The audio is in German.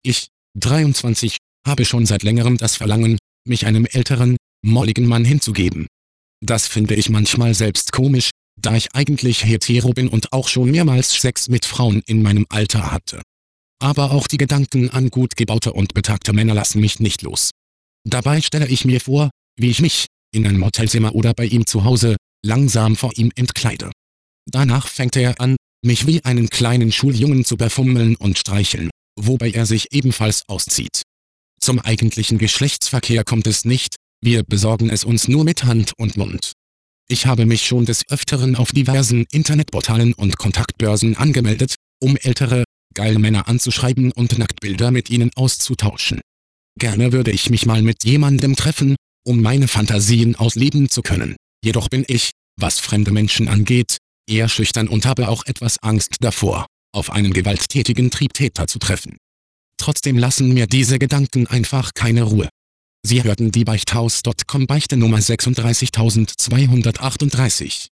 Ich, 23, habe schon seit längerem das Verlangen, mich einem älteren, molligen Mann hinzugeben. Das finde ich manchmal selbst komisch, da ich eigentlich hetero bin und auch schon mehrmals Sex mit Frauen in meinem Alter hatte. Aber auch die Gedanken an gut gebaute und betagte Männer lassen mich nicht los. Dabei stelle ich mir vor, wie ich mich, in einem Hotelzimmer oder bei ihm zu Hause, langsam vor ihm entkleide. Danach fängt er an, mich wie einen kleinen Schuljungen zu befummeln und streicheln, wobei er sich ebenfalls auszieht. Zum eigentlichen Geschlechtsverkehr kommt es nicht, wir besorgen es uns nur mit Hand und Mund. Ich habe mich schon des Öfteren auf diversen Internetportalen und Kontaktbörsen angemeldet, um ältere, geile Männer anzuschreiben und Nacktbilder mit ihnen auszutauschen. Gerne würde ich mich mal mit jemandem treffen, um meine Fantasien ausleben zu können. Jedoch bin ich, was fremde Menschen angeht, eher schüchtern und habe auch etwas Angst davor, auf einen gewalttätigen Triebtäter zu treffen. Trotzdem lassen mir diese Gedanken einfach keine Ruhe. Sie hörten die Beichthaus.com Beichte Nummer 36238.